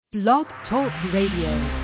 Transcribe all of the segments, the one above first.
Blog Talk Radio.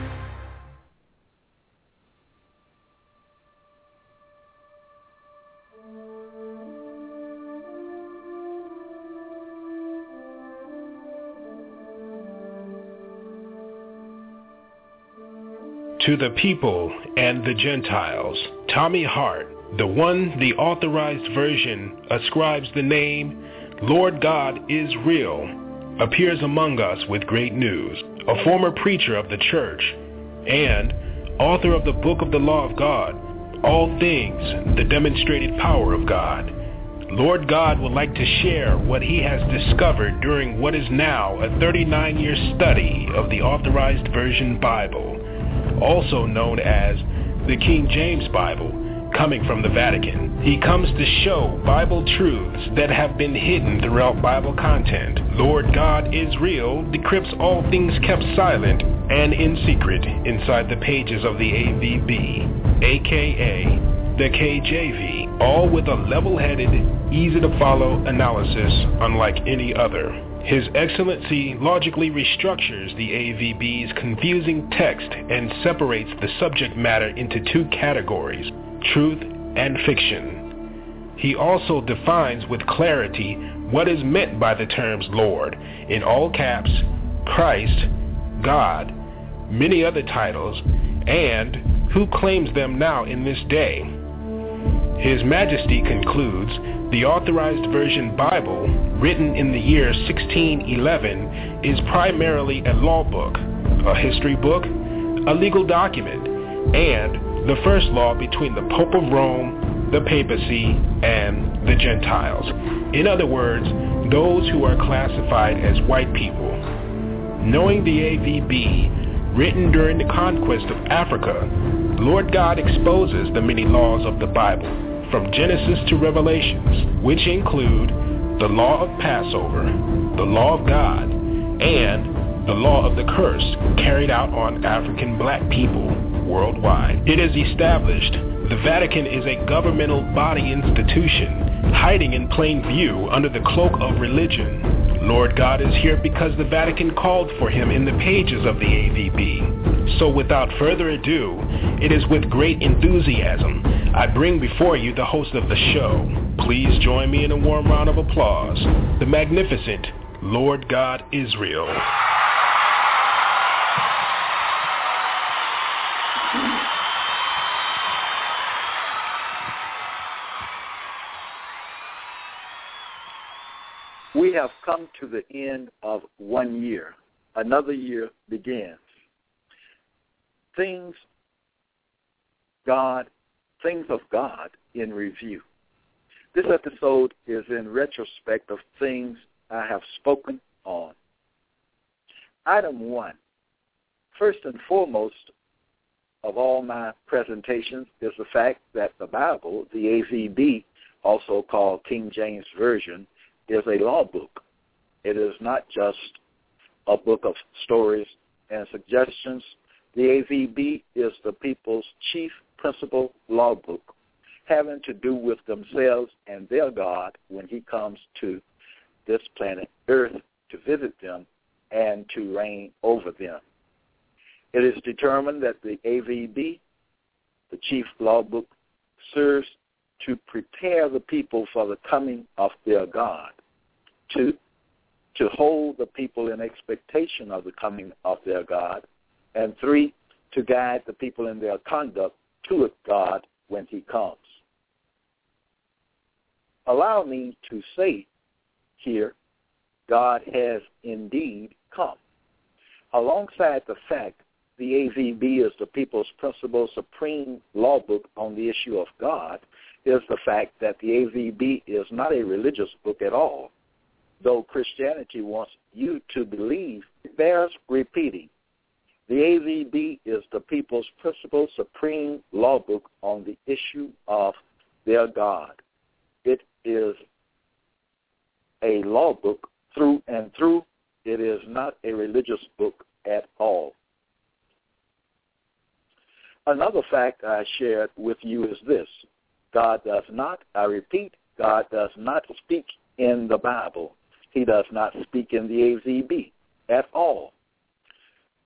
To the people and the Gentiles, Tommy Hart, the authorized version, ascribes the name Lord God is Real, appears among us with great news, a former preacher of the church, and author of the Book of the Law of God, All Things, the Demonstrated Power of God. Lord God would like to share what he has discovered during what is now a 39-year study of the Authorized Version Bible, also known as the King James Bible, coming from the Vatican. He comes to show Bible truths that have been hidden throughout Bible content. Lord God is Real decrypts all things kept silent and in secret inside the pages of the AVB, aka the KJV, all with a level-headed, easy-to-follow analysis unlike any other. His Excellency logically restructures the AVB's confusing text and separates the subject matter into two categories, truth and fiction. He also defines with clarity what is meant by the terms Lord, in all caps, Christ, God, many other titles, and who claims them now in this day. His Majesty concludes the Authorized Version Bible, written in the year 1611, is primarily a law book, a history book, a legal document, and the first law between the Pope of Rome, the papacy, and the Gentiles. In other words, those who are classified as white people. Knowing the AVB, written during the conquest of Africa, Lord God exposes the many laws of the Bible, from Genesis to Revelations, which include the law of Passover, the law of God, and the law of the curse carried out on African black people worldwide. It is established the Vatican is a governmental body institution, hiding in plain view under the cloak of religion. Lord God is here because the Vatican called for him in the pages of the AVB. So without further ado, it is with great enthusiasm I bring before you the host of the show. Please join me in a warm round of applause, the magnificent Lord God is Real. We have come to the end of 1 year. Another year begins. Things of God in review. This episode is in retrospect of things I have spoken on. Item 1. First and foremost of all my presentations is the fact that the Bible, the AVB, also called King James Version, is a law book. It is not just a book of stories and suggestions. The AVB is the people's chief principal law book, having to do with themselves and their God when he comes to this planet Earth to visit them and to reign over them. It is determined that the AVB, the chief law book, serves to prepare the people for the coming of their God, to hold the people in expectation of the coming of their God, and 3, to guide the people in their conduct to God when he comes. Allow me to say here, God has indeed come. Alongside the fact the AVB is the people's principal supreme law book on the issue of God is the fact that the AVB is not a religious book at all, though Christianity wants you to believe. It bears repeating. The AVB is the people's principal supreme law book on the issue of their God. It is a law book through and through. It is not a religious book at all. Another fact I shared with you is this. God does not, I repeat, God does not speak in the Bible. He does not speak in the AVB at all.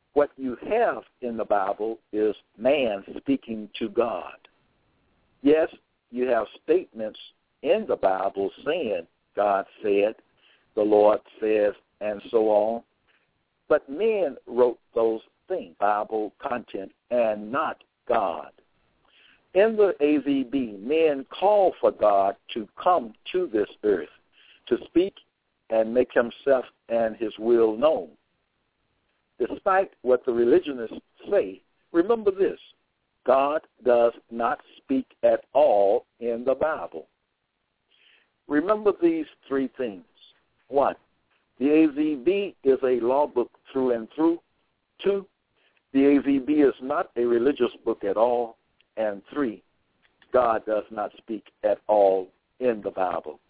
What you have in the Bible is man speaking to God. Yes, you have statements in the Bible saying God said, the Lord says, and so on. But men wrote those things, Bible content, and not God. In the AVB, men call for God to come to this earth, to speak and make himself and his will known. Despite what the religionists say, remember this: God does not speak at all in the Bible. Remember these three things. 1, the AVB is a law book through and through. 2, the AVB is not a religious book at all. And 3, God does not speak at all in the Bible.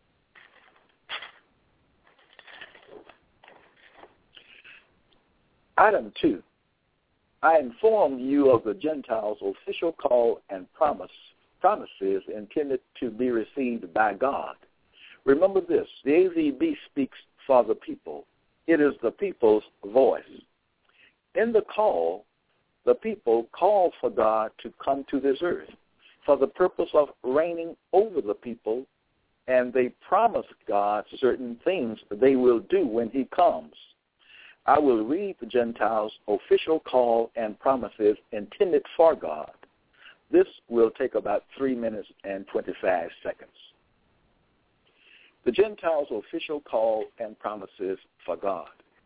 Item 2, I informed you of the Gentiles' official call and promises intended to be received by God. Remember this: the AVB speaks for the people. It is the people's voice. In the call, the people call for God to come to this earth for the purpose of reigning over the people, and they promise God certain things they will do when he comes. I will read the Gentiles' official call and promises intended for God. This will take about 3 minutes and 25 seconds. The Gentiles' official call and promises for God.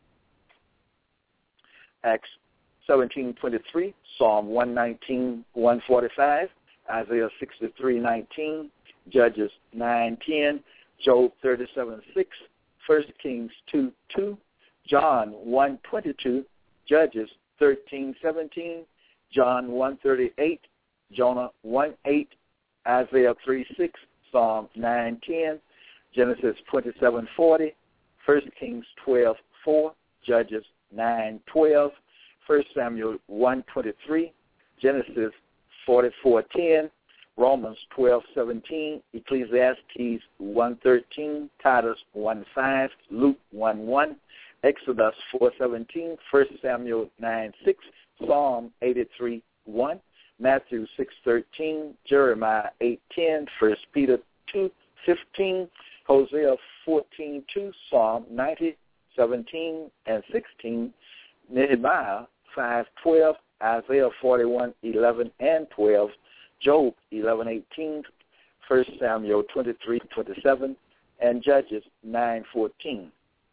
Acts 17:23, Psalm 119:145, Isaiah 63:19, Judges 9:10, Job 37:6, 1 Kings 2:2, John 1:22, Judges 13:17, John 1:38, Jonah 1:8, Isaiah 3:6, Psalm 9:10, Genesis 27:40, 1 Kings 12:4, Judges 9:12, 1 Samuel 1:23, Genesis 44:10, Romans 12:17, Ecclesiastes 1:13, Titus 1:5, Luke 1:1, Exodus 4:17, 1 Samuel 9:6, Psalm 83:1, Matthew 6:13, Jeremiah 8:10, 1 Peter 2:15, Hosea 14:2, Psalm 90:17 and 16, Nehemiah 5:12, Isaiah 41:11 and 12, Job 11:18, 1 Samuel 23:27, and Judges 9:14.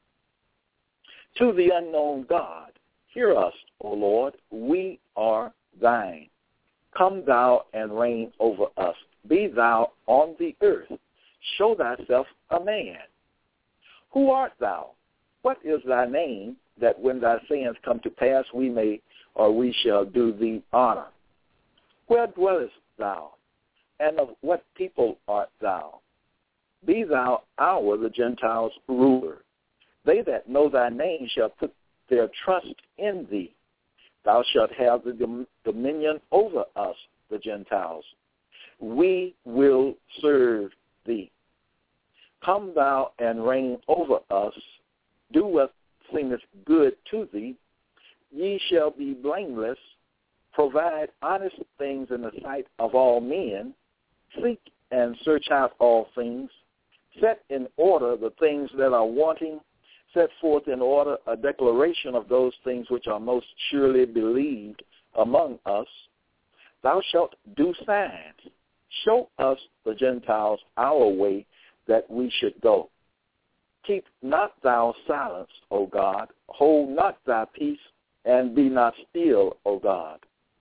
To the unknown God, hear us, O Lord, we are thine. Come thou and reign over us. Be thou on the earth. Show thyself a man. Who art thou? What is thy name, that when thy sayings come to pass, we may or we shall do thee honor? Where dwellest thou? And of what people art thou? Be thou our, the Gentiles' ruler. They that know thy name shall put their trust in thee. Thou shalt have the dominion over us, the Gentiles. We will serve thee. Come thou and reign over us. Do what seemeth good to thee. Ye shall be blameless. Provide honest things in the sight of all men. Seek and search out all things. Set in order the things that are wanting. Set forth in order a declaration of those things which are most surely believed among us. Thou shalt do signs. Show us, the Gentiles, our way that we should go. Keep not thou silence, O God. Hold not thy peace, and be not still, O God.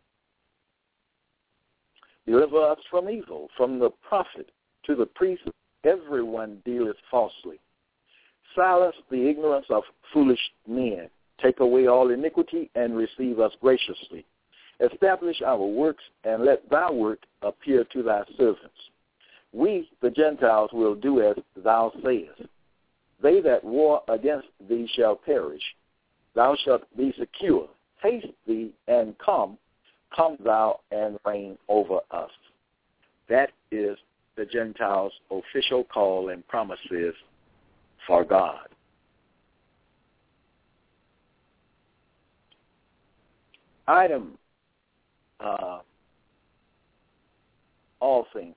Deliver us from evil, from the prophet to the priest. Everyone dealeth falsely. Silence the ignorance of foolish men. Take away all iniquity and receive us graciously. Establish our works, and let thy work appear to thy servants. We, the Gentiles, will do as thou sayest. They that war against thee shall perish. Thou shalt be secure. Haste thee and come. Come thou and reign over us. That is the Gentiles' official call and promises for God. Item, all things.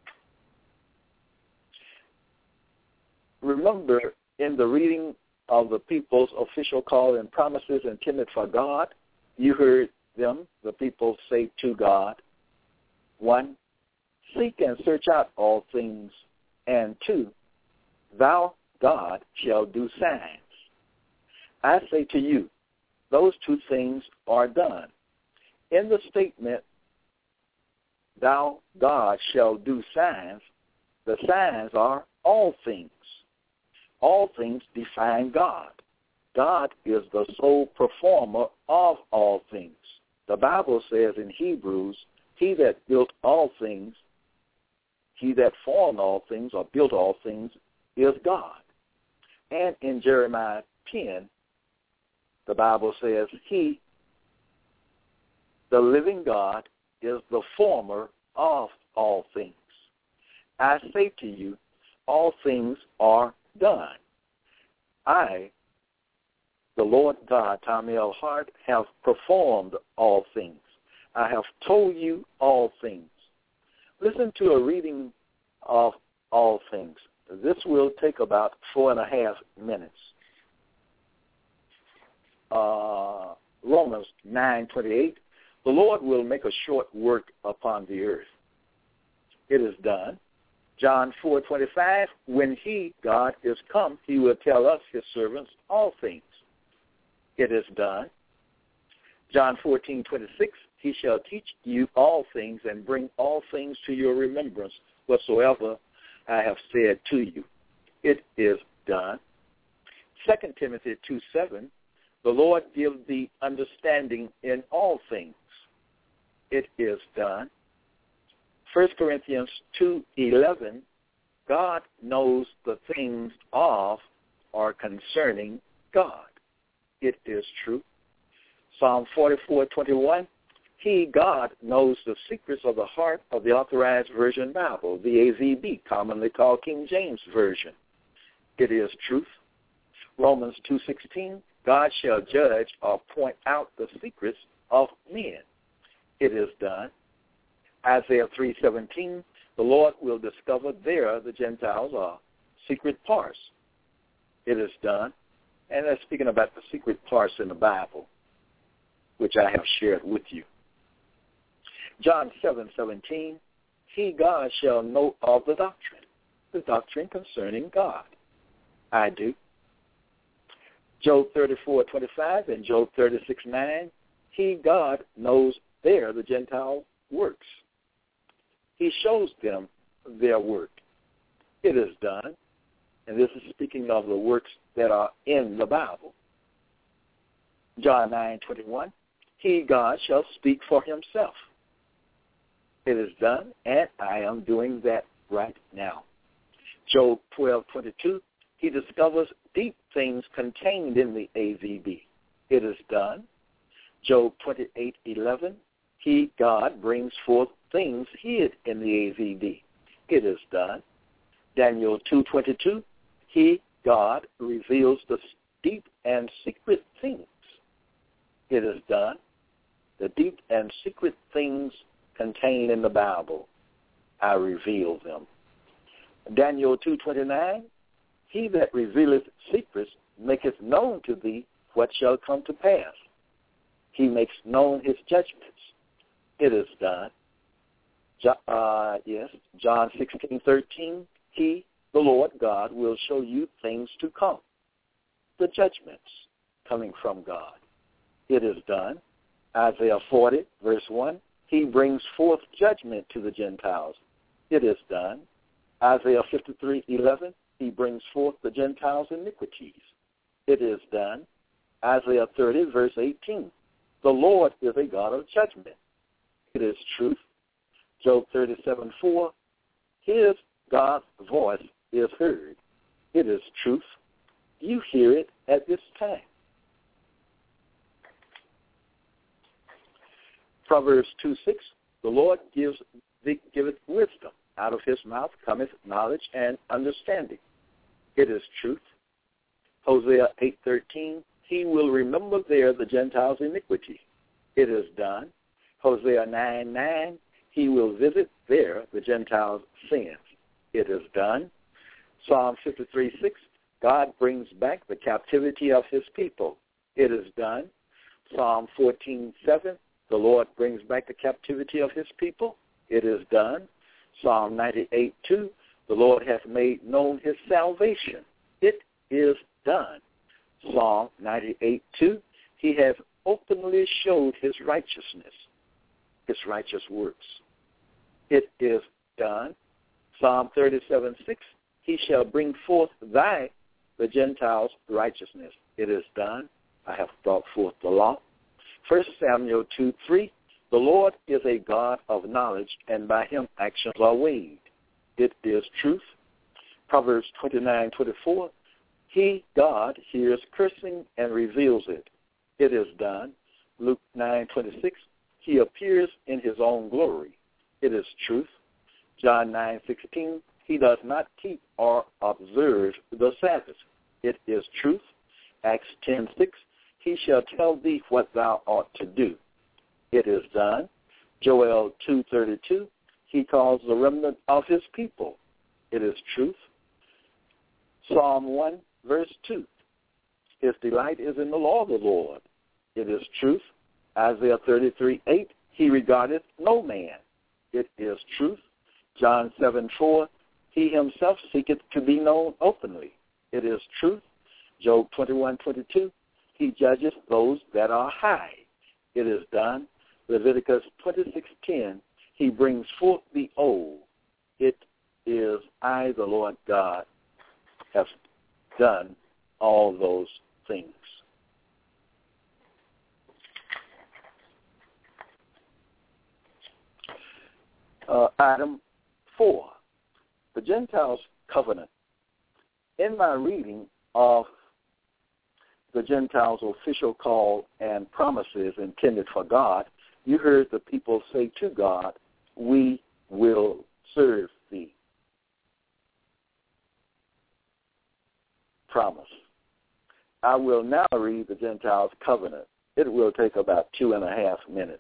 Remember, in the reading of the people's official call and promises intended for God, you heard them, the people, say to God, 1, seek and search out all things, and 2, thou, God, shall do signs. I say to you, those 2 things are done. In the statement, thou, God, shall do signs, the signs are all things. All things define God. God is the sole performer of all things. The Bible says in Hebrews, he that built all things, he that formed all things or built all things is God. And in Jeremiah 10, the Bible says, he, the living God, is the former of all things. I say to you, all things are done. I, the Lord God, Tommy L. Hart, have performed all things. I have told you all things. Listen to a reading of all things. This will take about 4.5 minutes. Romans 9:28. The Lord will make a short work upon the earth. It is done. John 4:25, when he, God, is come, he will tell us, his servants, all things. It is done. John 14:26, he shall teach you all things and bring all things to your remembrance, whatsoever I have said to you. It is done. 2 Timothy 2:7, the Lord gives thee understanding in all things. It is done. 1 Corinthians 2:11, God knows the things of or concerning God. It is true. Psalm 44:21, he, God, knows the secrets of the heart of the Authorized Version Bible, the AVB, commonly called King James Version. It is truth. Romans 2:16, God shall judge or point out the secrets of men. It is done. Isaiah 3:17, the Lord will discover there the Gentiles are secret parts. It is done. And that's speaking about the secret parts in the Bible, which I have shared with you. John 7:17, he, God, shall know of the doctrine concerning God. I do. Job 34:25 and Job 36:9, he, God, knows there the Gentile works. He shows them their work. It is done. And this is speaking of the works that are in the Bible. John 9:21, he, God, shall speak for himself. It is done, and I am doing that right now. Job 12:22, he discovers deep things contained in the AVB. It is done. Job 28:11, he, God, brings forth things hid in the AVB. It is done. Daniel 2:22, he, God, reveals the deep and secret things. It is done. The deep and secret things contained in the Bible, I reveal them. Daniel 2:29, he that revealeth secrets maketh known to thee what shall come to pass. He makes known his judgments. It is done. John 16:13, he, the Lord God, will show you things to come, the judgments coming from God. It is done. Isaiah 40:1, he brings forth judgment to the Gentiles. It is done. Isaiah 53:11, he brings forth the Gentiles' iniquities. It is done. Isaiah 30:18, the Lord is a God of judgment. It is truth. Job 37:4, his, God's voice is heard. It is truth. You hear it at this time. Proverbs 2:6, the Lord giveth wisdom. Out of his mouth cometh knowledge and understanding. It is truth. Hosea 8:13, he will remember there the Gentiles' iniquity. It is done. Hosea 9:9, he will visit there the Gentiles' sins. It is done. Psalm 53:6, God brings back the captivity of his people. It is done. Psalm 14:7, the Lord brings back the captivity of his people. It is done. Psalm 98:2, the Lord hath made known his salvation. It is done. Psalm 98:2, he has openly showed his righteousness, his righteous works. It is done. Psalm 37:6, he shall bring forth the Gentiles' righteousness. It is done. I have brought forth the law. 1 Samuel 2:3, the Lord is a God of knowledge, and by him actions are weighed. It is truth. Proverbs 29:24, he, God, hears cursing and reveals it. It is done. Luke 9:26, he appears in his own glory. It is truth. John 9:16, he does not keep or observe the Sabbath. It is truth. Acts 10:6, he shall tell thee what thou ought to do. It is done. Joel 2:32, he calls the remnant of his people. It is truth. Psalm 1:2, his delight is in the law of the Lord. It is truth. Isaiah 33:8, he regardeth no man. It is truth. John 7:4, he himself seeketh to be known openly. It is truth. Job 21:22, he judgeth those that are high. It is done. Leviticus 26:10, he brings forth the old. It is I, the Lord God, have done all those things. Item 4, the Gentiles' covenant. In my reading of the Gentiles' official call and promises intended for God, you heard the people say to God, we will serve thee. Promise. I will now read the Gentiles' covenant. It will take about 2.5 minutes.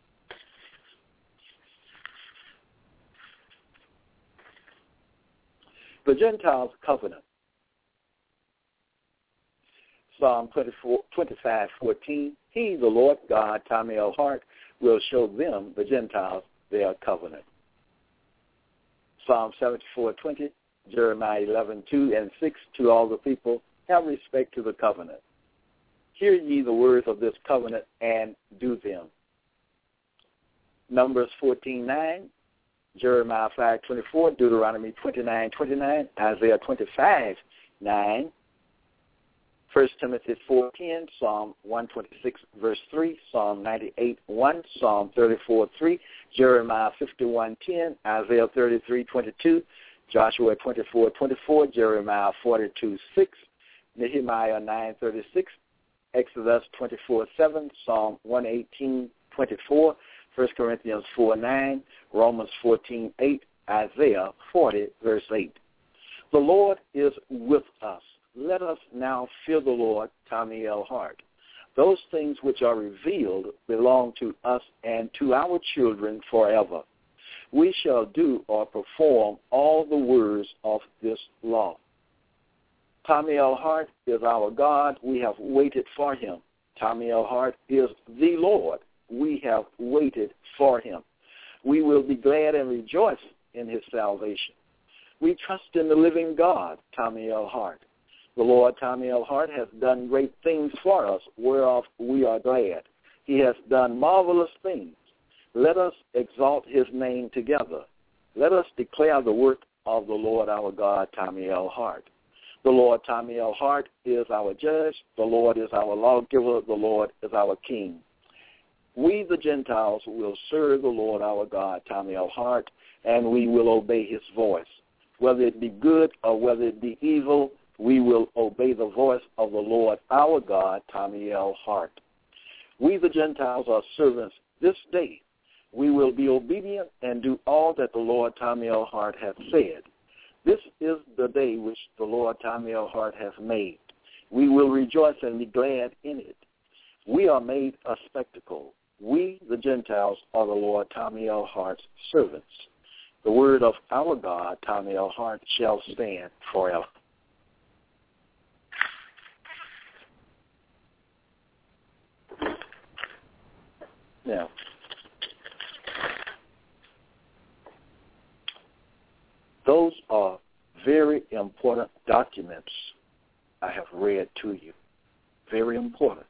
The Gentiles' covenant. Psalm 25:14, he, the Lord God, Tommy L. Hart, will show them, the Gentiles, their covenant. Psalm 74:20, Jeremiah 11:2-6, to all the people, have respect to the covenant. Hear ye the words of this covenant and do them. Numbers 14:9, Jeremiah 5:24, Deuteronomy 29:29, Isaiah 25:9, 1 Timothy 4:10, Psalm 126, verse 3, Psalm 98:1, Psalm 34:3, Jeremiah 51:10, Isaiah 33:22, Joshua 24:24, Jeremiah 42:6, Nehemiah 9:36, Exodus 24:7, Psalm 118:24, 1 Corinthians 4:9, Romans 14:8, Isaiah 40, verse 8. The Lord is with us. Let us now fear the Lord, Tommy L. Hart. Those things which are revealed belong to us and to our children forever. We shall do or perform all the words of this law. Tommy L. Hart is our God. We have waited for him. Tommy L. Hart is the Lord. We have waited for him. We will be glad and rejoice in his salvation. We trust in the living God, Tommy L. Hart. The Lord, Tommy L. Hart, has done great things for us, whereof we are glad. He has done marvelous things. Let us exalt his name together. Let us declare the work of the Lord our God, Tommy L. Hart. The Lord, Tommy L. Hart, is our judge. The Lord is our lawgiver. The Lord is our king. We, the Gentiles, will serve the Lord our God, Tommy L. Hart, and we will obey his voice. Whether it be good or whether it be evil, we will obey the voice of the Lord our God, Tommy L. Hart. We, the Gentiles, are servants this day. We will be obedient and do all that the Lord Tommy L. Hart hath said. This is the day which the Lord Tommy L. Hart hath made. We will rejoice and be glad in it. We are made a spectacle. We, the Gentiles, are the Lord Tommy L. Hart's servants. The word of our God, Tommy L. Hart, shall stand forever. Now, those are very important documents I have read to you. Very important.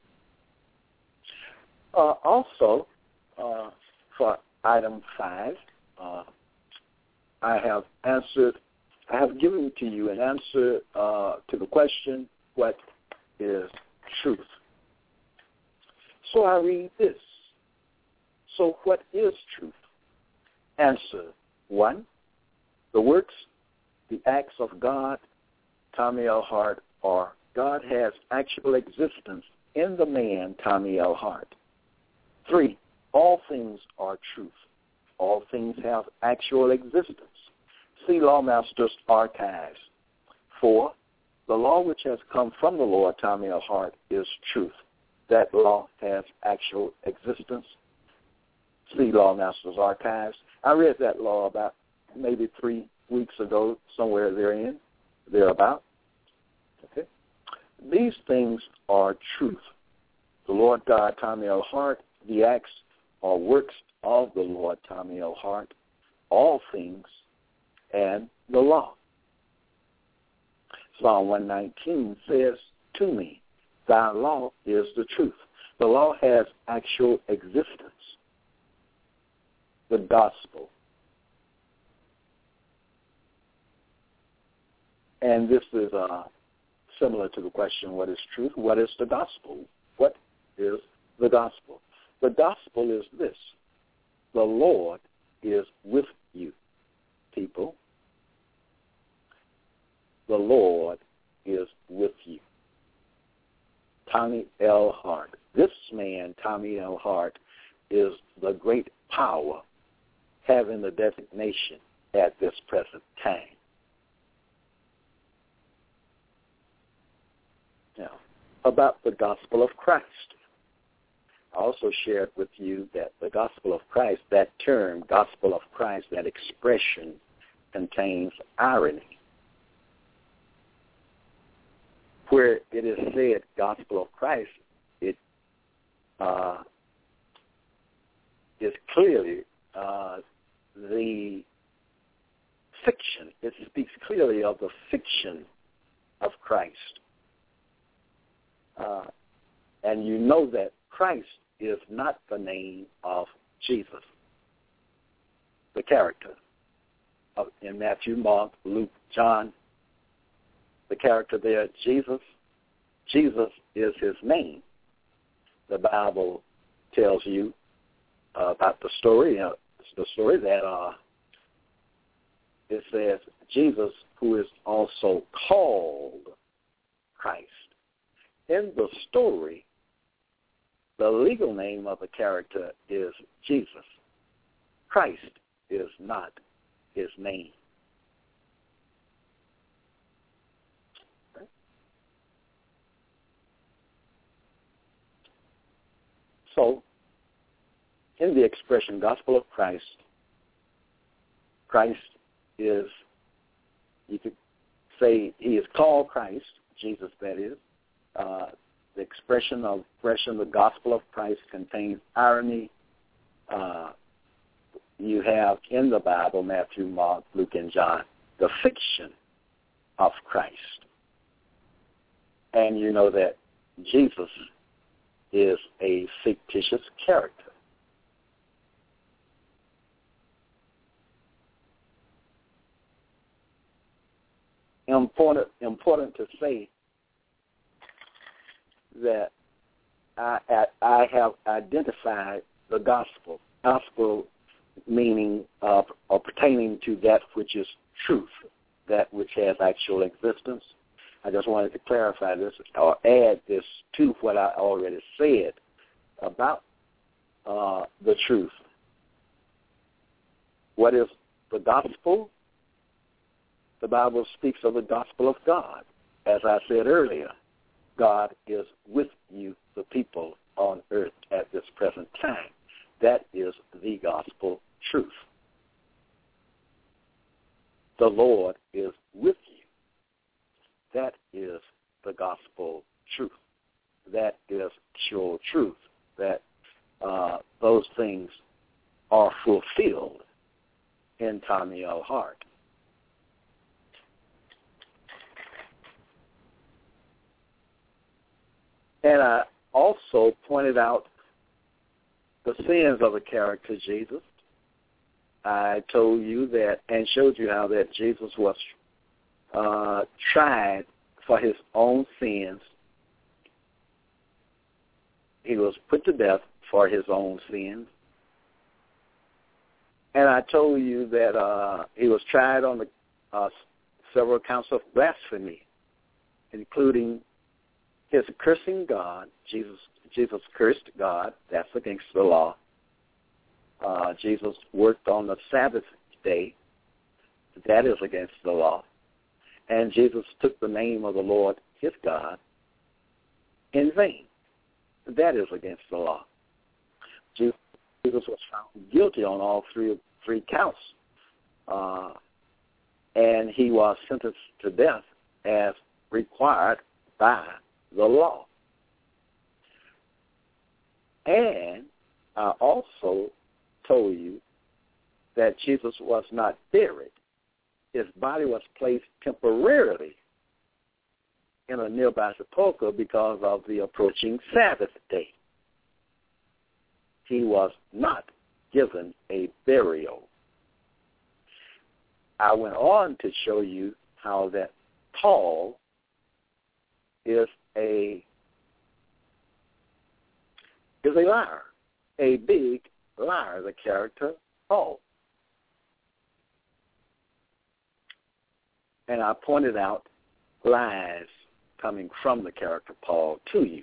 Also, for item 5, I have given to you an answer to the question, what is truth? So I read this. So what is truth? Answer 1, the works, the acts of God, Tommy L. Hart, or God has actual existence in the man, Tommy L. Hart. 3, all things are truth. All things have actual existence. See Lawmaster's Archives. 4, the law which has come from the Lord, Tommy L. Hart, is truth. That law has actual existence. See Lawmaster's Archives. I read that law about maybe 3 weeks ago, somewhere thereabout. Okay. These things are truth. The Lord God, Tommy L. Hart, the acts or works of the Lord, Tommy L. Hart, all things, and the law. Psalm 119 says to me, thy law is the truth. The law has actual existence. The gospel. And this is similar to the question, what is truth? What is the gospel? What is the gospel? The gospel is this. The Lord is with you, people. The Lord is with you. Tommy L. Hart. This man, Tommy L. Hart, is the great power having the designation at this present time. Now, about the gospel of Christ. I also shared with you that the gospel of Christ, that term, gospel of Christ, that expression contains irony. Where it is said gospel of Christ, it is clearly the fiction. It speaks clearly of the fiction of Christ. And you know that Christ is not the name of Jesus, the character in Matthew, Mark, Luke, John. The character there, Jesus. Jesus is his name. The Bible tells you about the story. The story that it says Jesus, who is also called Christ. In the story, the legal name of the character is Jesus. Christ is not his name. So, in the expression gospel of Christ, Christ is, you could say he is called Christ, Jesus that is. The expression of the gospel of Christ contains irony. You have in the Bible, Matthew, Mark, Luke, and John, the fiction of Christ. And you know that Jesus is a fictitious character. Important to say that I have identified the gospel. Gospel meaning or pertaining to that which is truth, that which has actual existence. I just wanted to clarify this or add this to what I already said about the truth. What is the gospel? The Bible speaks of the gospel of God. As I said earlier, God is with you, the people on earth at this present time. the Lord is with you. That is the gospel truth. That is pure truth, that those things are fulfilled in Tommy L. Hart. And I also pointed out the sins of the character Jesus. I told you that and showed you how that Jesus was tried for his own sins. He was put to death for his own sins. And I told you that he was tried on the several counts of blasphemy, including his cursing God. Jesus cursed God. That's against the law. Jesus worked on the Sabbath day. That is against the law. And Jesus took the name of the Lord, his God, in vain. That is against the law. Jesus was found guilty on all three counts. And he was sentenced to death as required by the law. And I also told you that Jesus was not buried. His body was placed temporarily in a nearby sepulchre because of the approaching Sabbath day. He was not given a burial. I went on to show you how that Paul is a liar, a big liar, the character Paul. And I pointed out lies coming from the character Paul to you.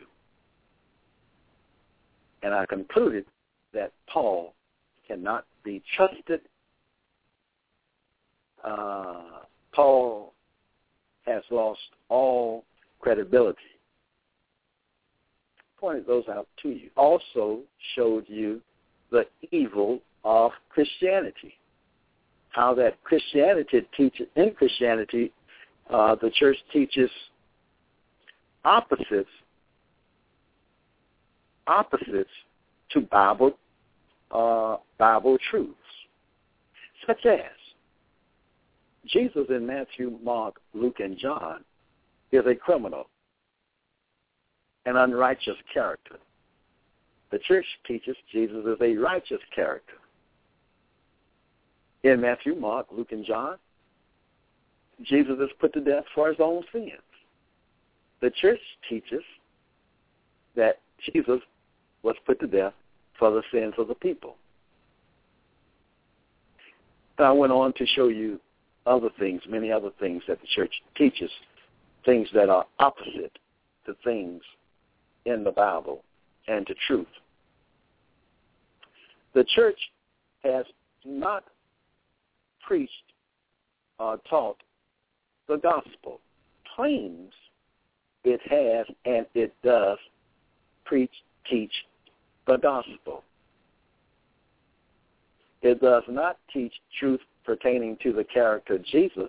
And I concluded that Paul cannot be trusted. Paul has lost all credibility. Pointed those out to you. Also showed you the evil of Christianity. How that in Christianity, the church teaches opposites to Bible truths, such as Jesus in Matthew, Mark, Luke, and John is a criminal, an unrighteous character. The church teaches Jesus is a righteous character. In Matthew, Mark, Luke, and John, Jesus is put to death for his own sins. The church teaches that Jesus was put to death for the sins of the people. And I went on to show you other things, many other things that the church teaches, things that are opposite to things in the Bible and to truth. The church has not preached or taught the gospel. Claims it has and it does teach the gospel. It does not teach truth pertaining to the character Jesus.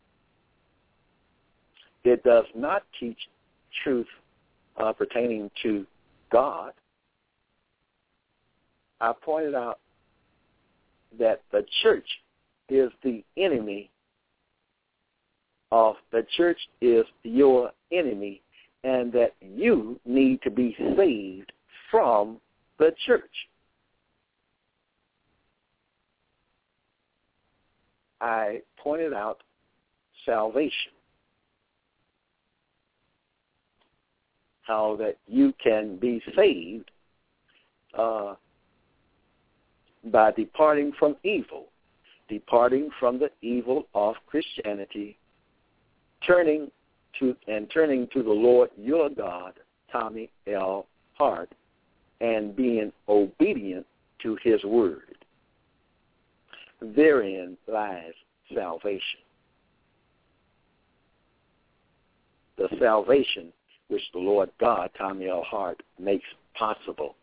It does not teach truth pertaining to God. I pointed out that the church is the enemy of the church is your enemy, and that you need to be saved from the church. I pointed out salvation, how that you can be saved by departing from evil, departing from the evil of Christianity, turning to the Lord your God, Tommy L. Hart, and being obedient to his word. Therein lies salvation. The salvation which the Lord God, Tommy L. Hart, makes possible.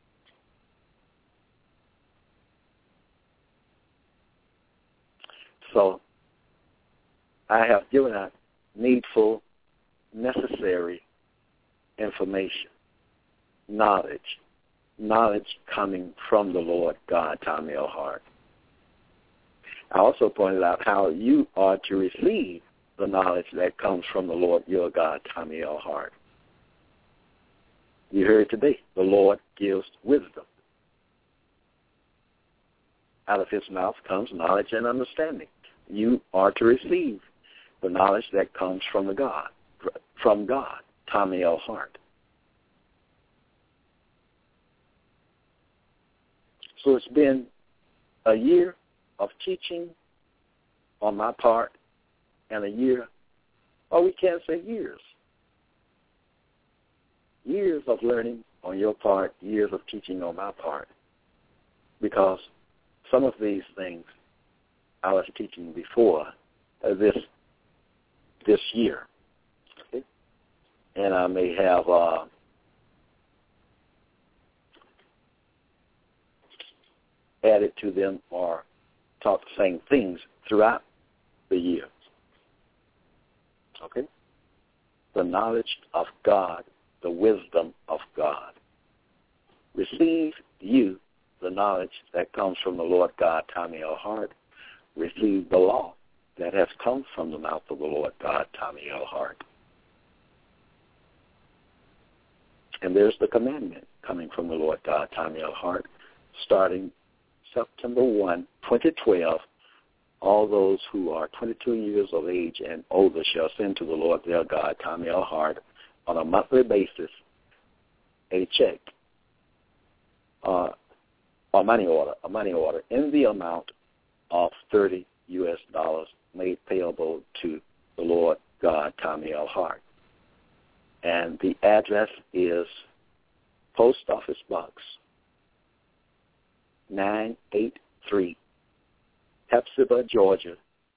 So I have given out needful, necessary information, knowledge coming from the Lord God, Tommy L. Hart. I also pointed out how you are to receive the knowledge that comes from the Lord your God, Tommy L. Hart. You heard today, the Lord gives wisdom. Out of his mouth comes knowledge and understanding. You are to receive the knowledge that comes from God, Tommy L. Hart. So it's been a year of teaching on my part and a year, or we can't say years of learning on your part, years of teaching on my part, because some of these things I was teaching before this year, okay? And I may have added to them or taught the same things throughout the year. Okay? The knowledge of God, the wisdom of God. Receive you the knowledge that comes from the Lord God, Tommy L. Hart. Receive the law that has come from the mouth of the Lord God, Tommy L. Hart. And there's the commandment coming from the Lord God, Tommy L. Hart, starting September 1, 2012, all those who are 22 years of age and older shall send to the Lord their God, Tommy L. Hart, on a monthly basis, a check, a money order in the amount of $30 made payable to the Lord God, Tommy L. Hart. And the address is Post Office Box 983, Hepzibah, Georgia,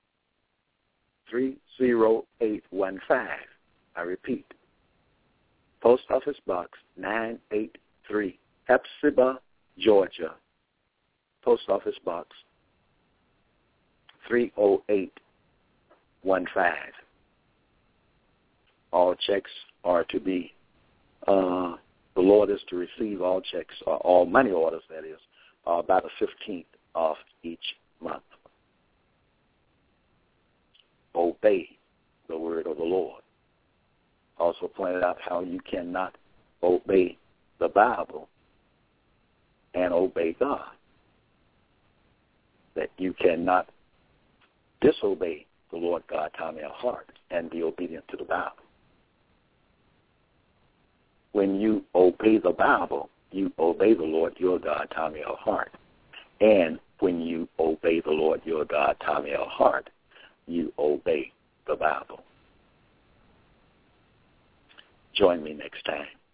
30815. I repeat, Post Office Box 983, Hepzibah, Georgia, Post Office Box 30815. All checks are to be, the Lord is to receive all checks, or all money orders, that is, by the 15th of each month. Obey the word of the Lord. Also pointed out how you cannot obey the Bible and obey God. That you cannot disobey the Lord God, Tommy L. Hart, and be obedient to the Bible. When you obey the Bible, you obey the Lord your God, Tommy L. Hart. And when you obey the Lord your God, Tommy L. Hart, you obey the Bible. Join me next time.